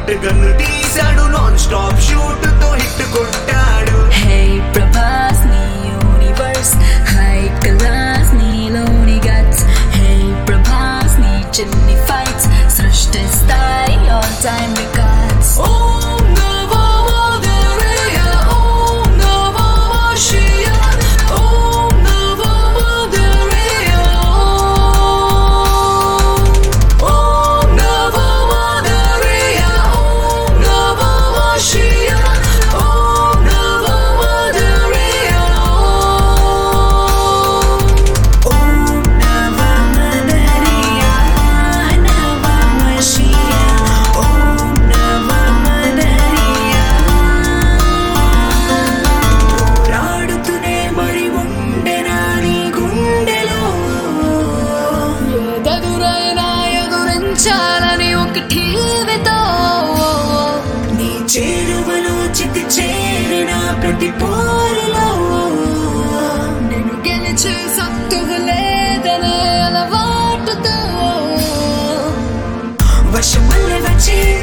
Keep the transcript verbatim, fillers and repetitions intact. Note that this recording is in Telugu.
షార్ట్ గన్ తీశాడు నాన్ స్టాప్ షూట్ తో హిట్ కొట్టాడు. Hey ప్రభాస్ నీ యూనివర్స్ హై క్లాస్ నీలోని గట్స్. Hey ప్రభాస్ నీ చిన్ని ఫైట్స్ సృష్టిస్తాయి ఆల్ టైమ్ రికార్డ్స్. ఓం నమో మాధుర్య ఓం నమో శియ ఓం నమో మాధుర్య ఓం నమో మాధుర్య ఓం నమో శియ ఓం నమో మాధుర్య ఓం నమో మాధుర్య నమో శియ ఓం నమో మాధుర్య. పోరాడుతూనే మరి ఉండెనా నీ గుండెలో ఎదురైనా ఎదురించాలని ఒక ఠీవితో. నీ చేరువలో చితి చేరిన ప్రతి పోరులో నేను గెలిచే సత్తువ లేదనే అలవాటుతో వశమల్లె వచ్చి